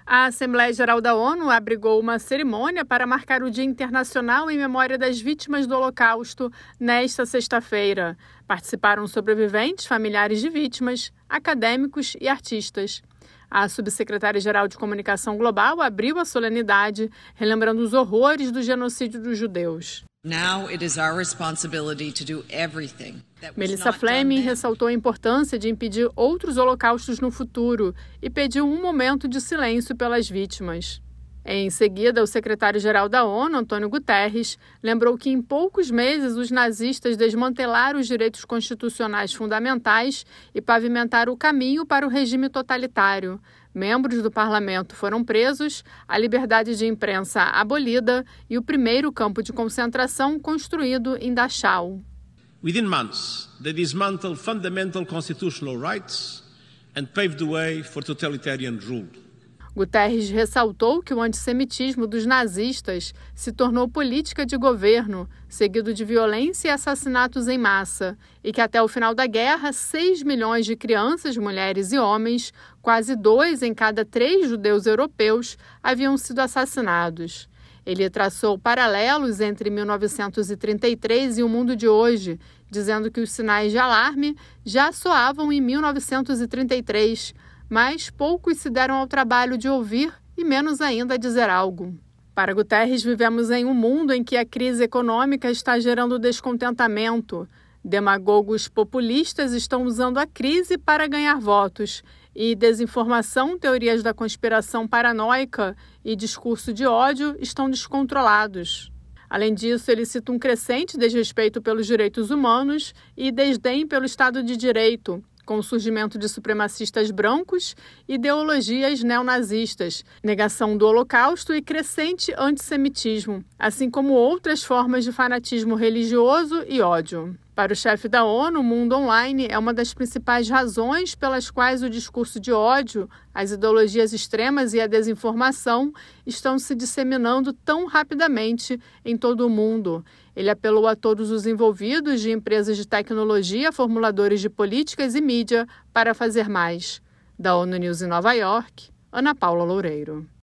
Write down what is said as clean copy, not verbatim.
A Assembleia Geral da ONU abrigou uma cerimônia para marcar o Dia Internacional em memória das vítimas do Holocausto nesta sexta-feira. Participaram sobreviventes, familiares de vítimas, acadêmicos e artistas. A subsecretária-geral de Comunicação Global abriu a solenidade, relembrando os horrores do genocídio dos judeus. Melissa Fleming ressaltou a importância de impedir outros holocaustos no futuro e pediu um momento de silêncio pelas vítimas. Em seguida, o secretário-geral da ONU, Antônio Guterres, lembrou que em poucos meses os nazistas desmantelaram os direitos constitucionais fundamentais e pavimentaram o caminho para o regime totalitário. Membros do parlamento foram presos, a liberdade de imprensa abolida e o primeiro campo de concentração construído em Dachau. Within months, they dismantled fundamental constitutional rights and paved the way for totalitarian rule. Guterres ressaltou que o antissemitismo dos nazistas se tornou política de governo, seguido de violência e assassinatos em massa, e que até o final da guerra, 6 milhões de crianças, mulheres e homens, quase 2 em cada 3 judeus europeus, haviam sido assassinados. Ele traçou paralelos entre 1933 e o mundo de hoje, dizendo que os sinais de alarme já soavam em 1933, mas poucos se deram ao trabalho de ouvir e menos ainda dizer algo. Para Guterres, vivemos em um mundo em que a crise econômica está gerando descontentamento. Demagogos populistas estão usando a crise para ganhar votos e desinformação, teorias da conspiração paranoica e discurso de ódio estão descontrolados. Além disso, ele cita um crescente desrespeito pelos direitos humanos e desdém pelo Estado de Direito, com o surgimento de supremacistas brancos e ideologias neonazistas, negação do Holocausto e crescente antissemitismo, assim como outras formas de fanatismo religioso e ódio. Para o chefe da ONU, o mundo online é uma das principais razões pelas quais o discurso de ódio, as ideologias extremas e a desinformação estão se disseminando tão rapidamente em todo o mundo. Ele apelou a todos os envolvidos de empresas de tecnologia, formuladores de políticas e mídia para fazer mais. Da ONU News em Nova York, Ana Paula Loureiro.